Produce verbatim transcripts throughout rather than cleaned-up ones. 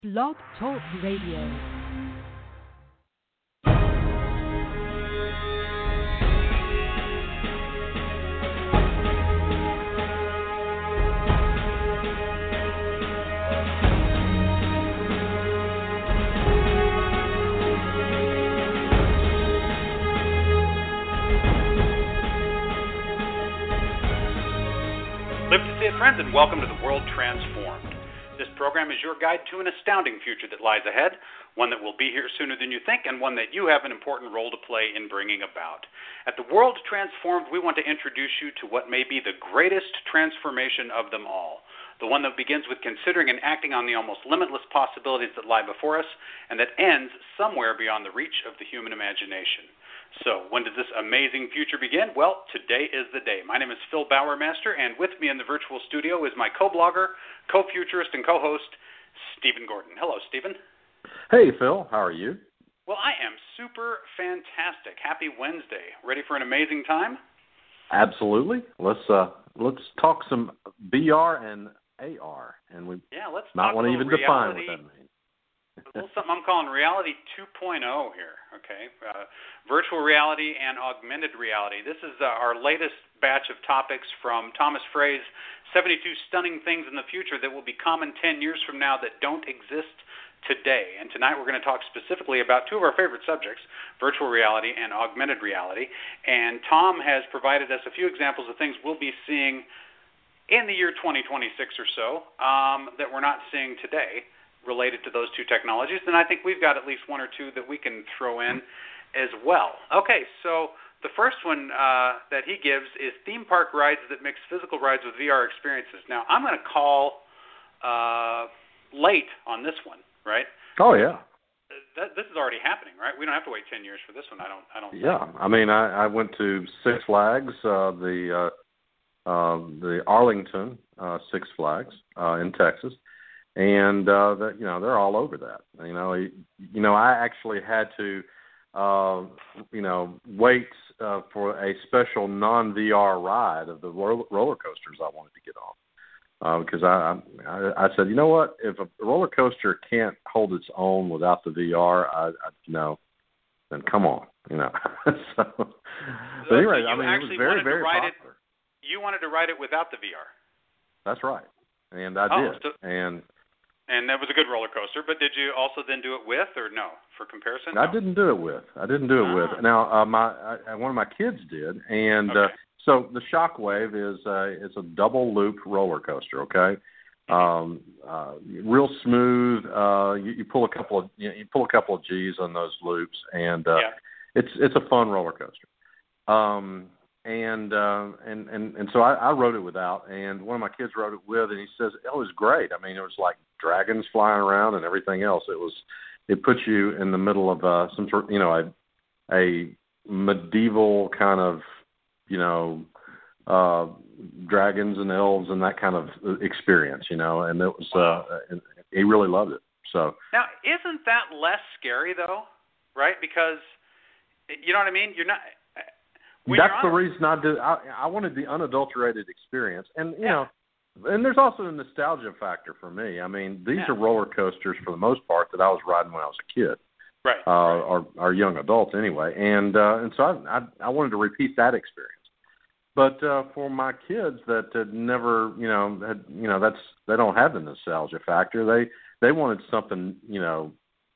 Blog Talk Radio. Live to see it, friends, and welcome to The World Transformed. This program is your guide to an astounding future that lies ahead, one that will be here sooner than you think, and one that you have an important role to play in bringing about. At The World Transformed, we want to introduce you to what may be the greatest transformation of them all, the one that begins with considering and acting on the almost limitless possibilities that lie before us, and that ends somewhere beyond the reach of the human imagination. So, when does this amazing future begin? Well, today is the day. My name is Phil Bowermaster, and with me in the virtual studio is my co-blogger, co-futurist, and co-host, Stephen Gordon. Hello, Stephen. Hey, Phil. How are you? Well, I am super fantastic. Happy Wednesday. Ready for an amazing time? Absolutely. Let's uh, let's talk some V R and A R, and we yeah, let's not want to even reality. define what that means. A little something I'm calling reality two point oh here, okay? Uh, virtual reality and augmented reality. This is uh, our latest batch of topics from Thomas Frey's seventy-two Stunning Things in the Future that will be common ten years from now that don't exist today. And tonight we're going to talk specifically about two of our favorite subjects, virtual reality and augmented reality. And Tom has provided us a few examples of things we'll be seeing in the year twenty twenty-six or so um, that we're not seeing today, related to those two technologies, then I think we've got at least one or two that we can throw in as well. Okay, so the first one uh, that he gives is theme park rides that mix physical rides with V R experiences. Now, I'm going to call uh, late on this one, right? Oh, yeah. Th- this is already happening, right? We don't have to wait ten years for this one, I don't I don't Yeah, think. I mean, I, I went to Six Flags, uh, the, uh, uh, the Arlington uh, Six Flags uh, in Texas. And uh, that you know they're all over that. You know, you, you know I actually had to, uh, you know, wait uh, for a special non-V R ride of the ro- roller coasters I wanted to get on uh, because I, I I said, you know what, if a roller coaster can't hold its own without the V R, I, I you know, then come on, you know. so, but anyway, so I mean, it was very very popular. It, you wanted to ride it without the V R. That's right, and I oh, did, so- and. And that was a good roller coaster, but did you also then do it with, or no, for comparison? No? I didn't do it with. I didn't do it ah. with. Now, uh, my I, one of my kids did, and okay. uh, so the Shockwave is uh, it's a double loop roller coaster. Okay, um, uh, real smooth. Uh, you, you pull a couple of you, know, you pull a couple of G's on those loops, and uh, yeah. it's it's a fun roller coaster. Um, And, uh, and and and so I, I rode it without, and one of my kids rode it with, and he says it was great. I mean, it was like dragons flying around and everything else. It was, it puts you in the middle of uh, some sort, you know, a a medieval kind of, you know, uh, dragons and elves and that kind of experience, you know. And it was, wow. uh, and he really loved it. So now, isn't that less scary though, right? Because you know what I mean. You're not. When That's the reason I did. I, I wanted the unadulterated experience, and you yeah. know, and there's also a nostalgia factor for me. I mean, these yeah. are roller coasters for the most part that I was riding when I was a kid, right? Uh, right. or, or young adult anyway, and uh, and so I, I I wanted to repeat that experience. But uh, for my kids that had never, you know, had you know, that's they don't have the nostalgia factor. They they wanted something, you know,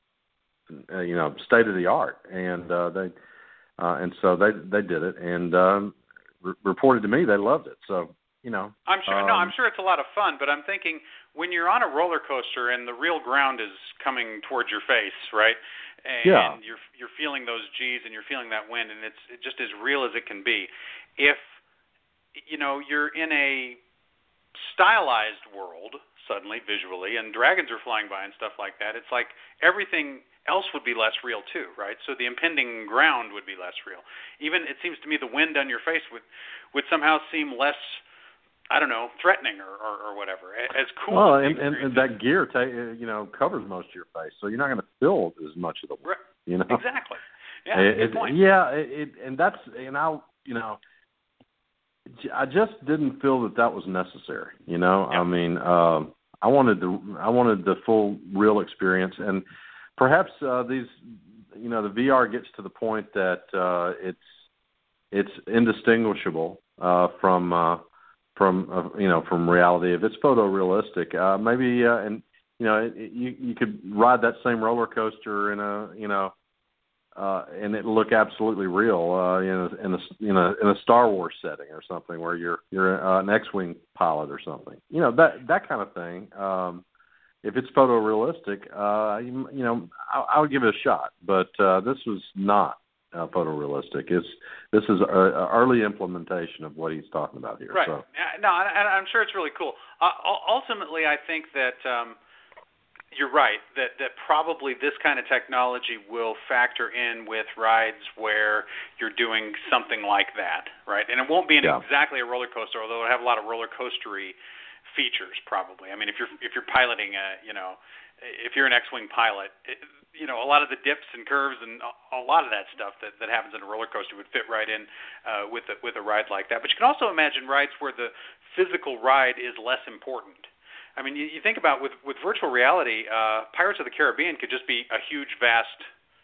uh, you know, state of the art, and uh, they. Uh, and so they they did it, and um, re- reported to me they loved it. So you know, I'm sure. Um, no, I'm sure it's a lot of fun. But I'm thinking when you're on a roller coaster and the real ground is coming towards your face, right? And yeah. you're you're feeling those G's and you're feeling that wind, and it's just as real as it can be. If you know you're in a stylized world suddenly visually, and dragons are flying by and stuff like that, it's like everything else would be less real too, right? So the impending ground would be less real. Even it seems to me the wind on your face would would somehow seem less, I don't know, threatening or, or, or whatever. As cool. Well, as and, and, and that gear, ta- you know, covers most of your face, so you're not going to feel as much of the wind. Right. You know, exactly. Yeah, it, good point. Yeah, it, it, and that's and I, you know, I just didn't feel that that was necessary. You know, yeah. I mean, um, I wanted the I wanted the full real experience, and perhaps uh, these, you know, the V R gets to the point that uh, it's it's indistinguishable uh, from uh, from uh, you know from reality. If it's photorealistic, uh, maybe uh, and you know it, it, you you could ride that same roller coaster in a you know. Uh, and it look absolutely real uh, in, a, in a in a in a Star Wars setting or something where you're you're uh, an X-wing pilot or something. You know that that kind of thing. Um, if it's photorealistic, uh, you, you know I, I would give it a shot. But uh, this was not uh, photorealistic. It's this is a, a early implementation of what he's talking about here. Right. So. No, and I'm sure it's really cool. Uh, ultimately, I think that. Um, You're right, that, that probably this kind of technology will factor in with rides where you're doing something like that, right? And it won't be an yeah. exactly a roller coaster, although it'll have a lot of roller coastery features probably. I mean, if you're if you're piloting a, you know, if you're an X-wing pilot, it, you know, a lot of the dips and curves and a lot of that stuff that, that happens in a roller coaster would fit right in uh, with a, with a ride like that. But you can also imagine rides where the physical ride is less important. I mean, you, you think about with with virtual reality, uh, Pirates of the Caribbean could just be a huge, vast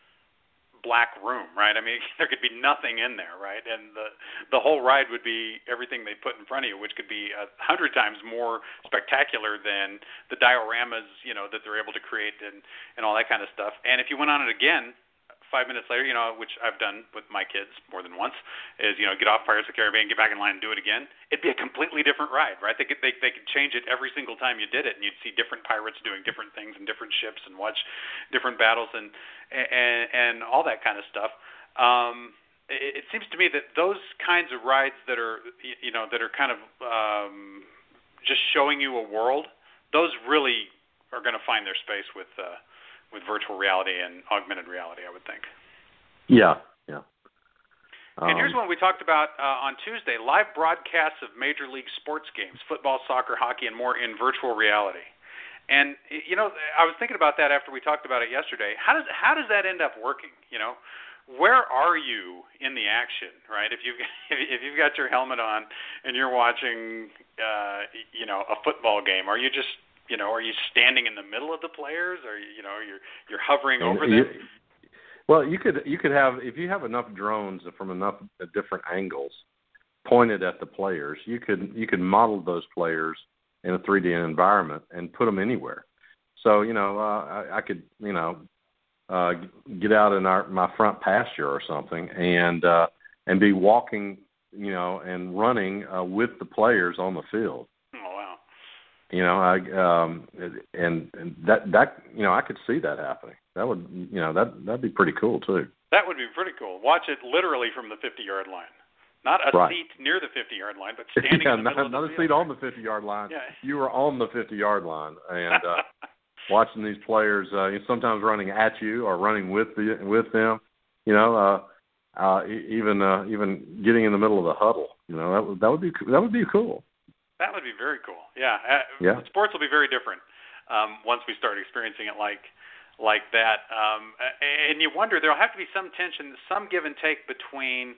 black room, right? I mean, there could be nothing in there, right? And the the whole ride would be everything they put in front of you, which could be a hundred times more spectacular than the dioramas, you know, that they're able to create and and all that kind of stuff. And if you went on it again, five minutes later, you know, which I've done with my kids more than once, is, you know, get off Pirates of the Caribbean, get back in line and do it again. It'd be a completely different ride, right? They could they, they could change it every single time you did it, and you'd see different pirates doing different things and different ships and watch different battles and and, and all that kind of stuff. Um, it, it seems to me that those kinds of rides that are, you know, that are kind of um, just showing you a world, those really are going to find their space with uh, with virtual reality and augmented reality, I would think. Yeah, yeah. And here's one we talked about uh, on Tuesday, live broadcasts of Major League sports games, football, soccer, hockey, and more in virtual reality. And, you know, I was thinking about that after we talked about it yesterday. How does how does that end up working, you know? Where are you in the action, right? If you've if you've got your helmet on and you're watching, uh, you know, a football game, are you just You know, are you standing in the middle of the players, or you know, you're you're hovering over them? You, well, you could you could have if you have enough drones from enough different angles pointed at the players, you could you could model those players in a three D environment and put them anywhere. So you know, uh, I, I could you know uh, get out in our my front pasture or something and uh, and be walking you know and running uh, with the players on the field. You know, I um, and, and that that you know, I could see that happening. That would you know that that'd be pretty cool too. That would be pretty cool. Watch it literally from the fifty-yard line, not a right. seat near the fifty-yard line, but standing yeah, in the not, middle of not the a field. seat on the fifty-yard line. Yeah. You were on the fifty-yard line and uh, watching these players, uh, sometimes running at you or running with the with them. You know, uh, uh, even uh, even getting in the middle of the huddle. You know, that would that would be that would be cool. That would be very cool. Yeah, uh, yeah. Sports will be very different um, once we start experiencing it like like that. Um, and you wonder there'll have to be some tension, some give and take between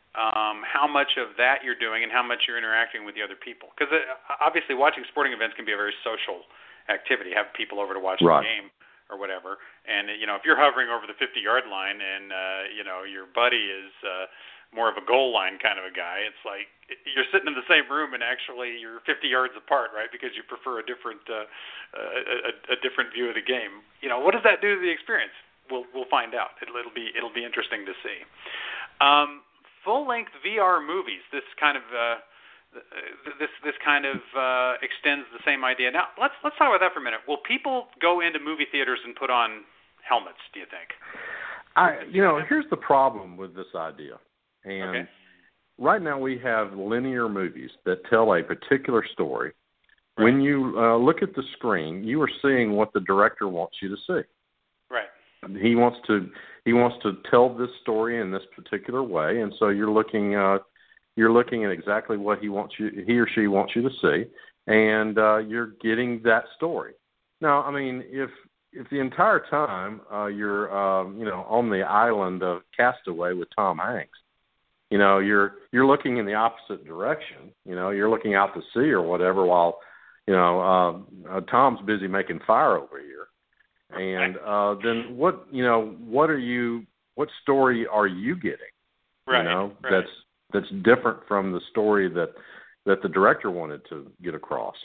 um, how much of that you're doing and how much you're interacting with the other people. Because uh, obviously, watching sporting events can be a very social activity. Have people over to watch right. the game or whatever. And you know, if you're hovering over the fifty-yard line and uh, you know your buddy is uh, more of a goal line kind of a guy, it's like you're sitting in the same room and actually you're fifty yards apart, right? Because you prefer a different uh, a, a, a different view of the game. You know, what does that do to the experience? We'll we'll find out. It'll, it'll be it'll be interesting to see. Um, full-length V R movies. This kind of uh, this this kind of uh, extends the same idea. Now let's let's talk about that for a minute. Will people go into movie theaters and put on helmets? Do you think? I you know here's the problem with this idea. And okay. right now we have linear movies that tell a particular story. Right. When you uh, look at the screen, you are seeing what the director wants you to see. Right. He wants to he wants to tell this story in this particular way, and so you're looking uh, you're looking at exactly what he wants you he or she wants you to see, and uh, you're getting that story. Now, I mean, if if the entire time uh, you're um, you know on the island of Castaway with Tom Hanks, you know, you're you're looking in the opposite direction. You know, you're looking out to sea or whatever, while you know, uh, uh, Tom's busy making fire over here, and uh, then what, you know, what are you, what story are you getting? Right. You know, right. that's that's different from the story that that the director wanted to get across.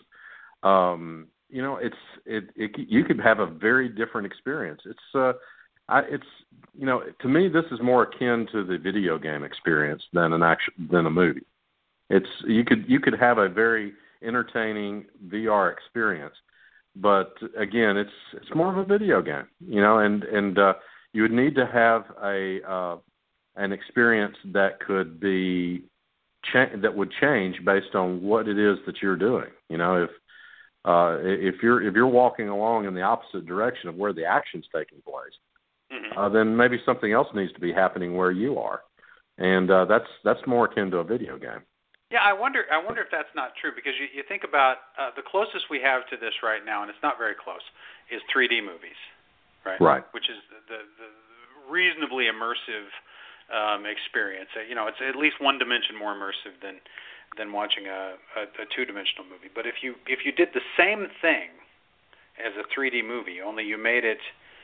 Um, you know, it's it, it you could have a very different experience. It's uh, I, it's you know, to me, this is more akin to the video game experience than an action than a movie. It's you could you could have a very entertaining V R experience, but again, it's it's more of a video game, you know, and and uh, you would need to have a uh, an experience that could be cha- that would change based on what it is that you're doing. You know, if uh, if you're if you're walking along in the opposite direction of where the action's taking place, mm-hmm. uh, then maybe something else needs to be happening where you are, and uh, that's that's more akin to a video game. Yeah, I wonder. I wonder if that's not true, because you, you think about uh, the closest we have to this right now, and it's not very close, is three D movies, right? Right. Which is the, the, the reasonably immersive um, experience. You know, it's at least one dimension more immersive than than watching a, a, a two-dimensional movie. But if you if you did the same thing as a three D movie, only you made it,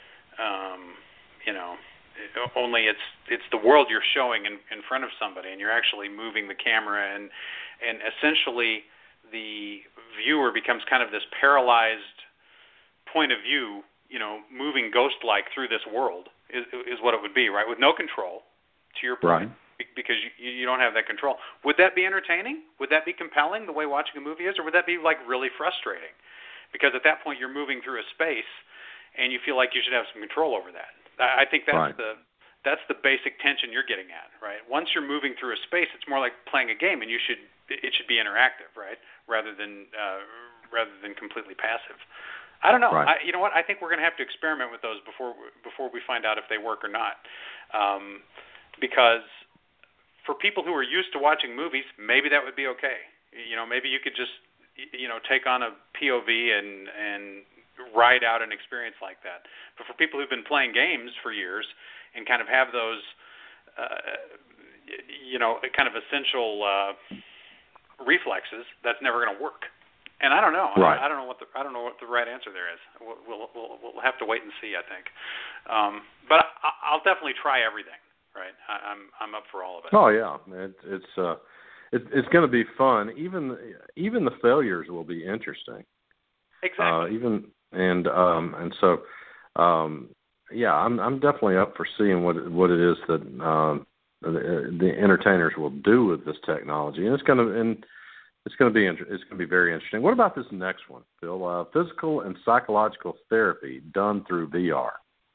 um, you know. Only it's it's the world you're showing in, in front of somebody, and you're actually moving the camera, and and essentially the viewer becomes kind of this paralyzed point of view, you know, moving ghost-like through this world is is what it would be, right? With no control, to your point, right. because you you don't have that control. Would that be entertaining? Would that be compelling the way watching a movie is, or would that be like really frustrating? Because at that point you're moving through a space, and you feel like you should have some control over that. I think that's right. the that's the basic tension you're getting at, right? Once you're moving through a space, it's more like playing a game, and you should it should be interactive, right? Rather than uh, rather than completely passive. I don't know. Right. I, you know what? I think we're going to have to experiment with those before before we find out if they work or not. Um, because for people who are used to watching movies, maybe that would be okay. You know, maybe you could just you know take on a P O V and and ride out an experience like that. But for people who've been playing games for years and kind of have those, uh, you know, kind of essential uh, reflexes, that's never going to work. And I don't know. Right. I, I don't know what the I don't know what the right answer there is. We'll we'll we'll, we'll have to wait and see, I think. Um, but I, I'll definitely try everything. Right. I, I'm I'm up for all of it. Oh yeah, it, it's uh, it, it's going to be fun. Even even the failures will be interesting. Exactly. Uh, even and um, and so um, yeah, I'm I'm definitely up for seeing what what it is that um, the, the entertainers will do with this technology, and it's going to and it's going to be inter- it's going to be very interesting. What about this next one, Phil? Uh, physical and psychological therapy done through V R.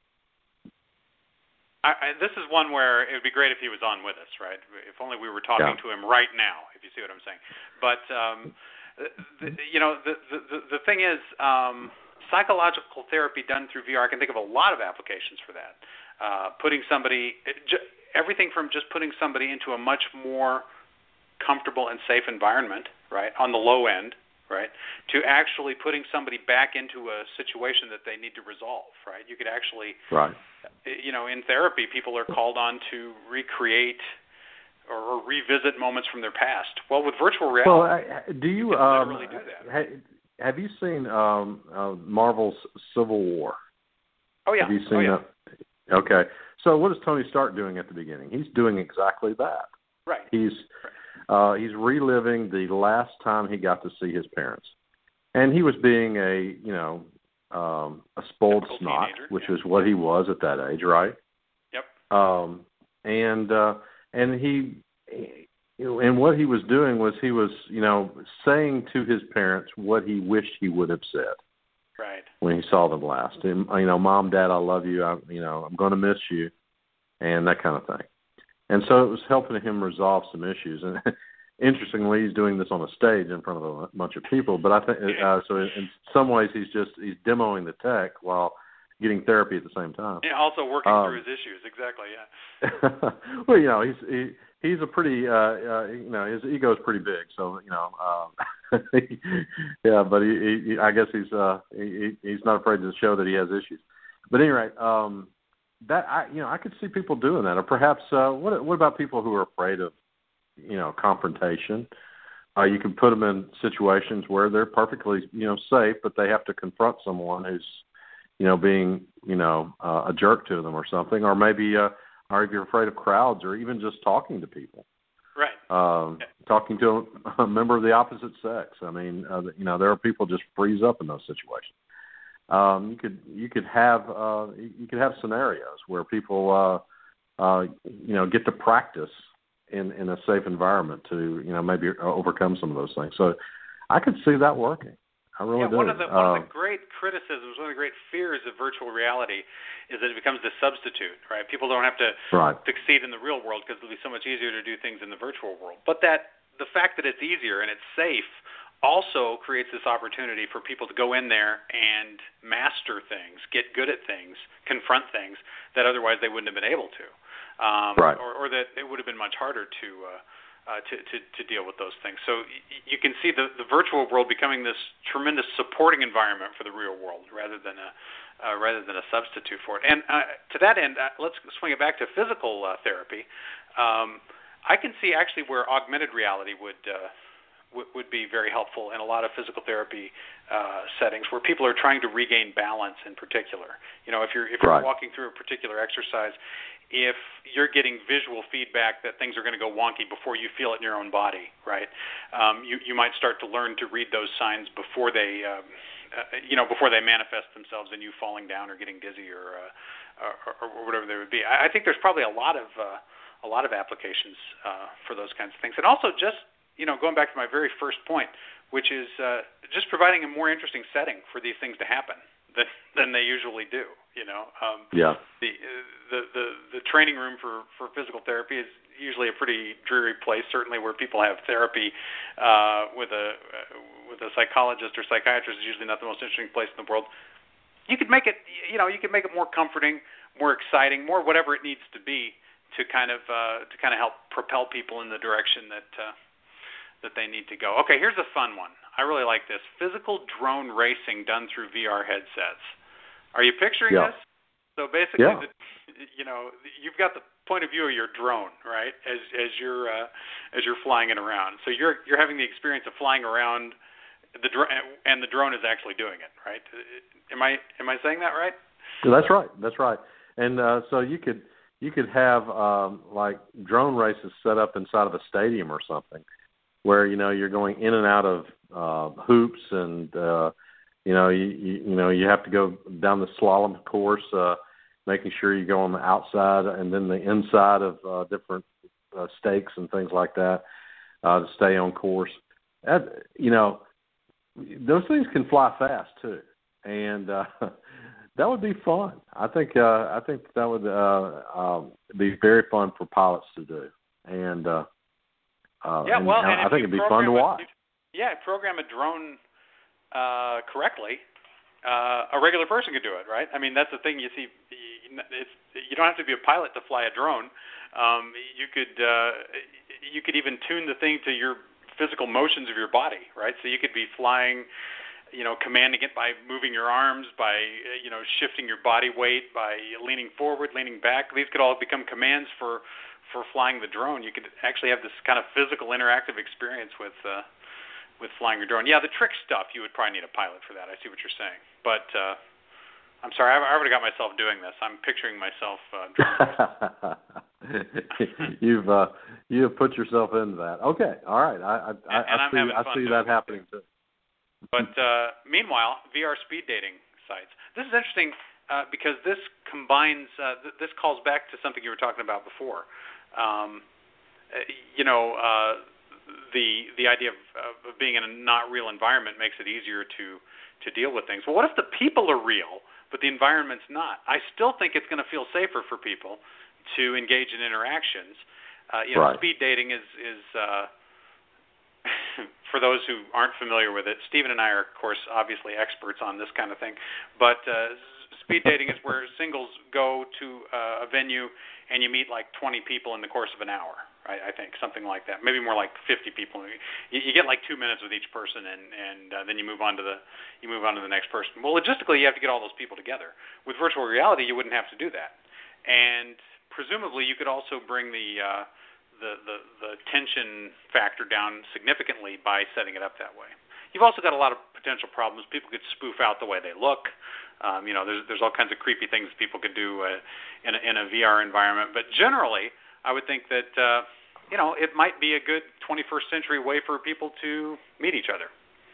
I, I, this is one where it would be great if he was on with us, right? If only we were talking yeah. to him right now, if you see what I'm saying. But um, the, you know, the, the the thing is, um, psychological therapy done through V R. I can think of a lot of applications for that. Uh, putting somebody, everything from just putting somebody into a much more comfortable and safe environment, right, on the low end, right, to actually putting somebody back into a situation that they need to resolve, right? You could actually, right. you know, in therapy, people are called on to recreate or, or revisit moments from their past. Well, with virtual reality, well, I, do you, you can um, literally do that. Ha, have you seen um, uh, Marvel's Civil War? Oh yeah. Have you seen oh, yeah. that? Okay. So what is Tony Stark doing at the beginning? He's doing exactly that. Right. He's uh, he's reliving the last time he got to see his parents, and he was being a you know um, a spoiled Typical snot, teenager, which yeah. is what he was at that age, right? Yep. Um, and uh, and he. And what he was doing was he was, you know, saying to his parents what he wished he would have said. Right. When he saw them last. And, you know, Mom, Dad, I love you. I, you know, I'm going to miss you, and that kind of thing. And so it was helping him resolve some issues. And interestingly, he's doing this on a stage in front of a bunch of people. But I think uh, so. In, in some ways, he's just he's demoing the tech while getting therapy at the same time. Yeah. Also working um, through his issues. Exactly. Yeah. Well, you know, he's he. He's a pretty, uh, uh, you know, his ego is pretty big. So, you know, um, yeah, but he, he, I guess he's, uh, he, he's not afraid to show that he has issues. But anyway, um, that I, you know, I could see people doing that, or perhaps, uh, what, what about people who are afraid of, you know, confrontation? uh, you can put them in situations where they're perfectly, you know, safe, but they have to confront someone who's, you know, being, you know, uh, a jerk to them or something, or maybe, uh, or if you're afraid of crowds, or even just talking to people. Right. Um, yeah. Talking to a, a member of the opposite sex. I mean, uh, you know, there are people just freeze up in those situations. Um, you could you could have uh, you could have scenarios where people, uh, uh, you know, get to practice in, in a safe environment to, you know, maybe overcome some of those things. So I could see that working. I really yeah, do. one of the one uh, of the great criticisms, one of the great fears of virtual reality is that it becomes the substitute, right? People don't have to right. succeed in the real world because it'll be so much easier to do things in the virtual world. But that the fact that it's easier and it's safe also creates this opportunity for people to go in there and master things, get good at things, confront things that otherwise they wouldn't have been able to, um, right. or, or that it would have been much harder to. Uh, Uh, to, to, to deal with those things. So y- you can see the, the virtual world becoming this tremendous supporting environment for the real world rather than a uh, rather than a substitute for it. And uh, to that end, uh, let's swing it back to physical uh, therapy. Um, I can see actually where augmented reality would uh, w- would be very helpful in a lot of physical therapy uh, settings where people are trying to regain balance in particular. You know, if you're if you're right. walking through a particular exercise, if you're getting visual feedback that things are going to go wonky before you feel it in your own body, right? Um, you you might start to learn to read those signs before they, um, uh, you know, before they manifest themselves in you falling down or getting dizzy or uh, or, or whatever they would be. I, I think there's probably a lot of uh, a lot of applications uh, for those kinds of things, and also just you know going back to my very first point, which is uh, just providing a more interesting setting for these things to happen than than they usually do. You know, um, yeah. The, the the the training room for, for physical therapy is usually a pretty dreary place. Certainly, where people have therapy uh, with a uh, with a psychologist or psychiatrist is usually not the most interesting place in the world. You could make it, you know, you could make it more comforting, more exciting, more whatever it needs to be to kind of uh, to kind of help propel people in the direction that uh, that they need to go. Okay, here's a fun one. I really like this: physical drone racing done through V R headsets. Are you picturing yeah. this? So basically, yeah. the, you know, you've got the point of view of your drone, right? As as you're uh, as you're flying it around. So you're you're having the experience of flying around the dr- and the drone is actually doing it, right? Am I am I saying that right? That's right. That's right. And uh, so you could you could have um, like drone races set up inside of a stadium or something, where you know you're going in and out of uh, hoops and uh, you know you, you you know you have to go down the slalom course, uh, making sure you go on the outside and then the inside of uh, different uh, stakes and things like that uh, to stay on course. That, you know, those things can fly fast too, and uh, that would be fun. I think uh, I think that would uh, um, be very fun for pilots to do, and uh, uh, yeah, and, well, and and I think it'd be fun to a, watch. Yeah, program a drone uh, correctly. Uh, a regular person could do it, right? I mean, that's the thing. You see, it's you don't have to be a pilot to fly a drone. Um, you could uh, you could even tune the thing to your physical motions of your body, right? So you could be flying, you know, commanding it by moving your arms, by you know shifting your body weight, by leaning forward, leaning back. These could all become commands for for flying the drone. You could actually have this kind of physical interactive experience with. Uh, with flying your drone. Yeah, the trick stuff, you would probably need a pilot for that. I see what you're saying. But uh, I'm sorry, I, I already got myself doing this. I'm picturing myself uh, drone You've uh, you have put yourself into that. Okay, all right. I I, and, I, and I I'm see having I fun see doing that it happening too. too. But uh, meanwhile, V R speed dating sites. This is interesting uh, because this combines, uh, th- this calls back to something you were talking about before. Um, uh, you know, uh, the the idea of, of being in a not real environment makes it easier to to deal with things. Well, what if the people are real, but the environment's not? I still think it's going to feel safer for people to engage in interactions. Uh, you know, right. Speed dating is is uh, for those who aren't familiar with it. Stephen and I are, of course, obviously experts on this kind of thing. But uh, speed dating is where singles go to uh, a venue and you meet like twenty people in the course of an hour. I, I think something like that, maybe more like fifty people. You, you get like two minutes with each person, and and uh, then you move on to the you move on to the next person. Well, logistically, you have to get all those people together. With virtual reality, you wouldn't have to do that, and presumably, you could also bring the uh, the, the, the tension factor down significantly by setting it up that way. You've also got a lot of potential problems. People could spoof out the way they look. Um, you know, there's there's all kinds of creepy things people could do uh, in, a, in a V R environment. But generally, I would think that, uh, you know, it might be a good twenty-first century way for people to meet each other.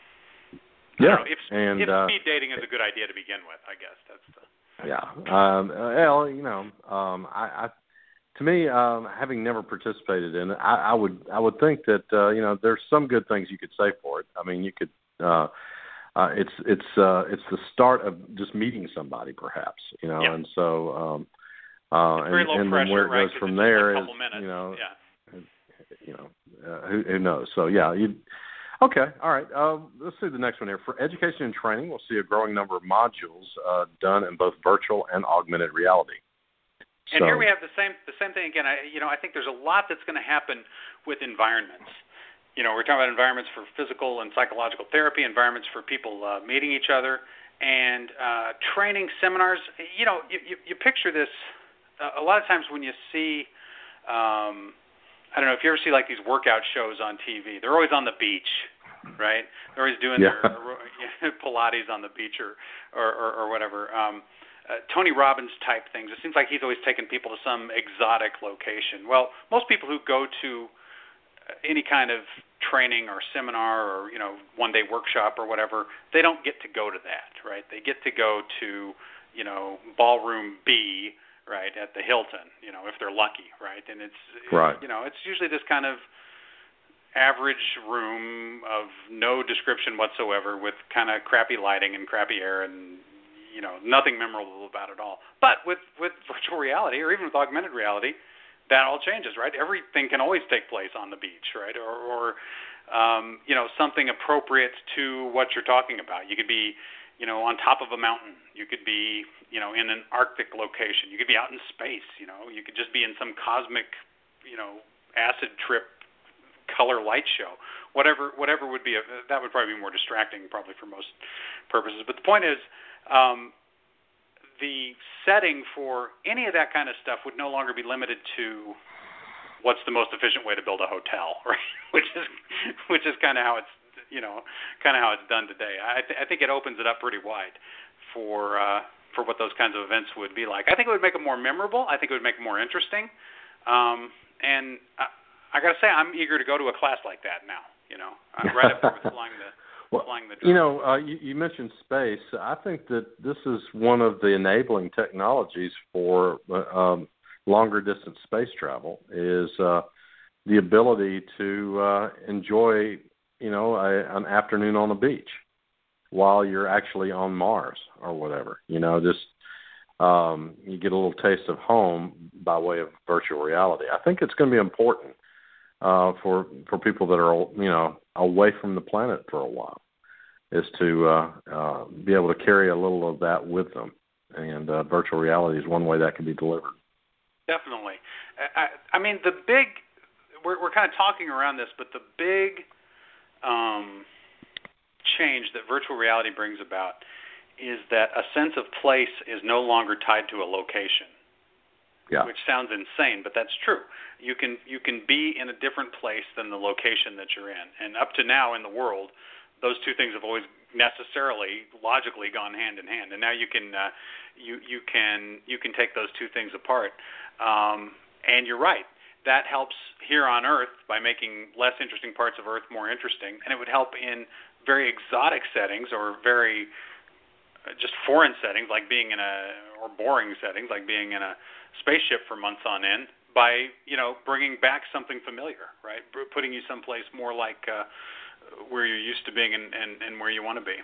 Yeah, know, if, and if uh, speed dating is a good idea to begin with, I guess that's the. Yeah. Um, well, you know, um, I, I, to me, um, having never participated in it, I, I would, I would think that uh, you know, there's some good things you could say for it. I mean, you could. Uh, uh, it's, it's, uh, it's the start of just meeting somebody, perhaps. You know, yeah. and so, um, uh, it's very and, low and pressure, then where it right? goes from it's there just is, a couple minutes. you know, yeah. you know, uh, who, who knows? So yeah, you. Okay, all right. Uh, let's see the next one here. For education and training, we'll see a growing number of modules uh, done in both virtual and augmented reality. And so, here we have the same the same thing again. I you know I think there's a lot that's going to happen with environments. You know, we're talking about environments for physical and psychological therapy, environments for people uh, meeting each other, and uh, training seminars. You know, you, you, you picture this uh, a lot of times when you see. Um, I don't know if you ever see like these workout shows on T V. They're always on the beach, right? They're always doing yeah. their Pilates on the beach or or, or, or whatever. Um, uh, Tony Robbins type things. It seems like he's always taking people to some exotic location. Well, most people who go to any kind of training or seminar or you know one day workshop or whatever, they don't get to go to that, right? They get to go to you know ballroom B. Right, at the Hilton, you know, if they're lucky, right? And it's, right. you know, it's usually this kind of average room of no description whatsoever with kind of crappy lighting and crappy air and, you know, nothing memorable about it all. But with, with virtual reality or even with augmented reality, that all changes, right? Everything can always take place on the beach, right? Or, or um, you know, something appropriate to what you're talking about. You could be, you know, on top of a mountain. You could be, you know, in an Arctic location. You could be out in space, you know. You could just be in some cosmic, you know, acid trip color light show. Whatever whatever would be, a, that would probably be more distracting probably for most purposes. But the point is, um, the setting for any of that kind of stuff would no longer be limited to what's the most efficient way to build a hotel, right? which is which is kind of how it's, you know, kind of how it's done today. I, th- I think it opens it up pretty wide for uh, for what those kinds of events would be like. I think it would make it more memorable. I think it would make it more interesting. Um, and I, I got to say, I'm eager to go to a class like that now. You know, I'm right up there with flying the well, flying the drone. You know, uh, you, you mentioned space. I think that this is one of the enabling technologies for uh, um, longer distance space travel. Is uh, the ability to uh, enjoy, you know, a, an afternoon on the beach while you're actually on Mars or whatever. You know, just um, you get a little taste of home by way of virtual reality. I think it's going to be important uh, for for people that are, you know, away from the planet for a while, is to uh, uh, be able to carry a little of that with them. And uh, virtual reality is one way that can be delivered. Definitely. I, I mean, the big, we're, we're kind of talking around this, but the big um, change that virtual reality brings about is that a sense of place is no longer tied to a location. Yeah. Which sounds insane, but that's true. You can you can be in a different place than the location that you're in. And up to now in the world, those two things have always necessarily logically gone hand in hand. And now you can uh, you you can you can take those two things apart. Um, and you're right. That helps here on Earth by making less interesting parts of Earth more interesting, and it would help in very exotic settings or very uh, just foreign settings, like being in a or boring settings, like being in a spaceship for months on end, by you know bringing back something familiar, right? Putting you someplace more like uh, where you're used to being and, and, and where you want to be.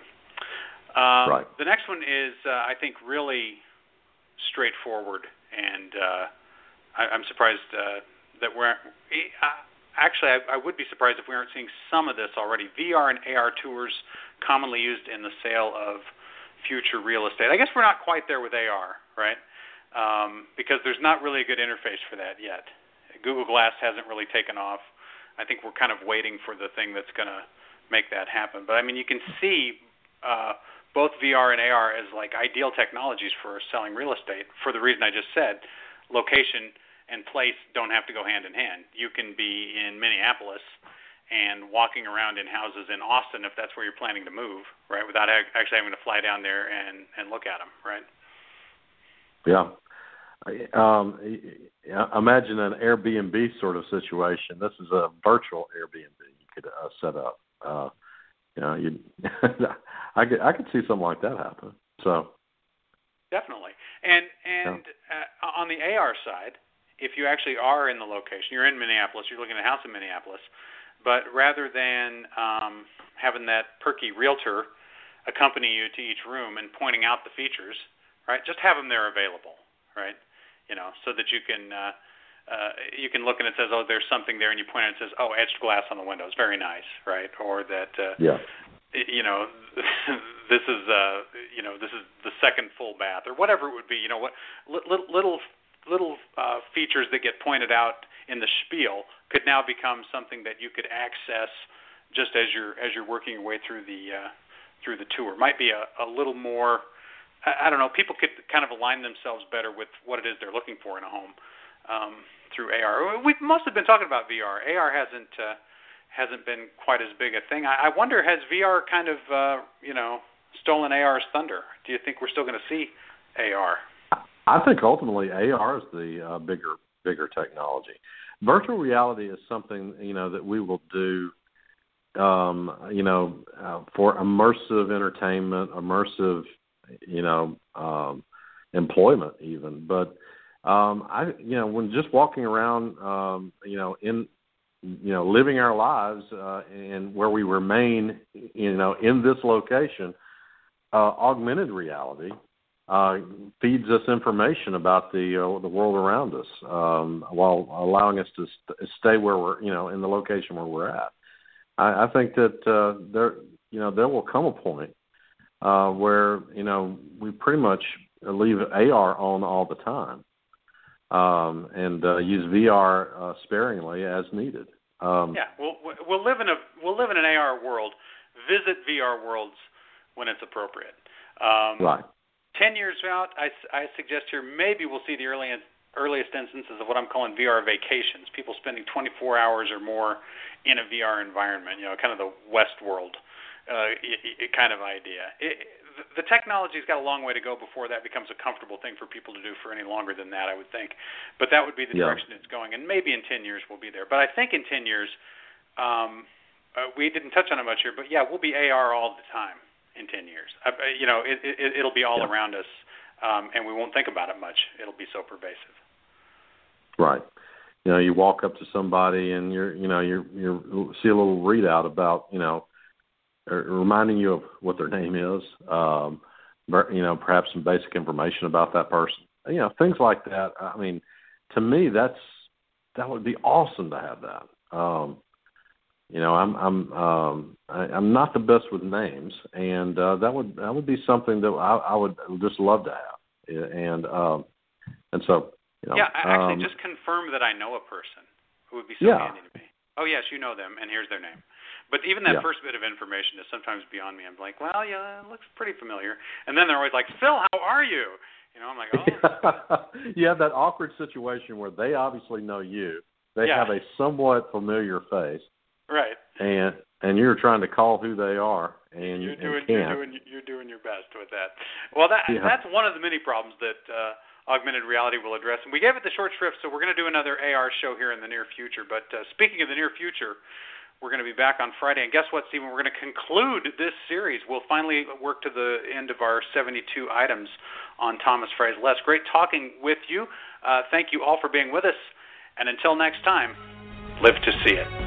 Um, right. The next one is uh, I think really straightforward, and uh, I, I'm surprised uh, that we're uh, actually I, I would be surprised if we aren't seeing some of this already. V R and A R tours commonly used in the sale of future real estate. I guess we're not quite there with A R, right? Um, because there's not really a good interface for that yet. Google Glass hasn't really taken off. I think we're kind of waiting for the thing that's going to make that happen. But I mean, you can see uh, both V R and A R as like ideal technologies for selling real estate for the reason I just said, location and place don't have to go hand in hand. You can be in Minneapolis and walking around in houses in Austin if that's where you're planning to move, right, without actually having to fly down there and, and look at them, right? Yeah. Um, imagine an Airbnb sort of situation. This is a virtual Airbnb you could uh, set up. Uh, you know, you I could I could see something like that happen. So definitely. And and yeah. uh, on the A R side, if you actually are in the location, you're in Minneapolis, you're looking at a house in Minneapolis, but rather than um, having that perky realtor accompany you to each room and pointing out the features, right? Just have them there available, right? You know, so that you can uh, uh, you can look and it says, oh, there's something there, and you point out and it says, oh, etched glass on the windows, very nice, right? Or that, uh, yeah. you know, this is uh, you know, this is the second full bath, or whatever it would be. You know, what little little little uh, features that get pointed out in the spiel could now become something that you could access just as you're as you're working your way through the uh, through the tour. Might be a, a little more. I don't know, people could kind of align themselves better with what it is they're looking for in a home um, through A R. We've mostly been talking about V R. A R hasn't uh, hasn't been quite as big a thing. I, I wonder, has V R kind of, uh, you know, stolen A R's thunder? Do you think we're still going to see A R? I think ultimately A R is the uh, bigger bigger technology. Virtual reality is something, you know, that we will do, um, you know, uh, for immersive entertainment, immersive you know, um, employment even. But, um, I, you know, when just walking around, um, you know, in, you know, living our lives uh, and where we remain, you know, in this location, uh, augmented reality uh, feeds us information about the uh, the world around us um, while allowing us to st- stay where we're, you know, in the location where we're at. I, I think that uh, there, you know, there will come a point Uh, where, you know, we pretty much leave A R on all the time um, and uh, use V R uh, sparingly as needed. Um, yeah, we'll we'll live in a we'll live in an A R world. Visit V R worlds when it's appropriate. Um, right. Ten years out, I, I suggest here maybe we'll see the early earliest instances of what I'm calling V R vacations. People spending twenty-four hours or more in a V R environment. You know, kind of the Westworld. Uh, kind of idea. It, the technology's got a long way to go before that becomes a comfortable thing for people to do for any longer than that, I would think. But that would be the yeah. direction it's going, and maybe in ten years we'll be there. But I think in ten years, um, uh, we didn't touch on it much here, but yeah, we'll be A R all the time in ten years. Uh, you know, it, it, it'll be all yeah. around us, um, and we won't think about it much. It'll be so pervasive. Right. You know, you walk up to somebody and you're, you know, you're, you see a little readout about, you know, reminding you of what their name is, um, you know, perhaps some basic information about that person, you know, things like that. I mean, to me, that's that would be awesome to have that. Um, you know, I'm I'm um, I, I'm not the best with names, and uh, that would that would be something that I, I would just love to have, and um, and so you know, yeah, I actually um, just confirm that I know a person who would be so yeah. handy to me. Oh yes, you know them, and here's their name. But even that yeah. first bit of information is sometimes beyond me. I'm like, well, yeah, it looks pretty familiar. And then they're always like, Phil, how are you? You know, I'm like, oh. You have that awkward situation where they obviously know you. They yeah. have a somewhat familiar face. Right. And and you're trying to call who they are, and you're doing and you're can't. doing you're doing your best with that. Well, that yeah. that's one of the many problems that uh, augmented reality will address. And we gave it the short shrift, so we're going to do another A R show here in the near future. But uh, speaking of the near future, we're going to be back on Friday. And guess what, Stephen? We're going to conclude this series. We'll finally work to the end of our seventy-two items on Thomas Frey's List. Great talking with you. Uh, thank you all for being with us. And until next time, live to see it.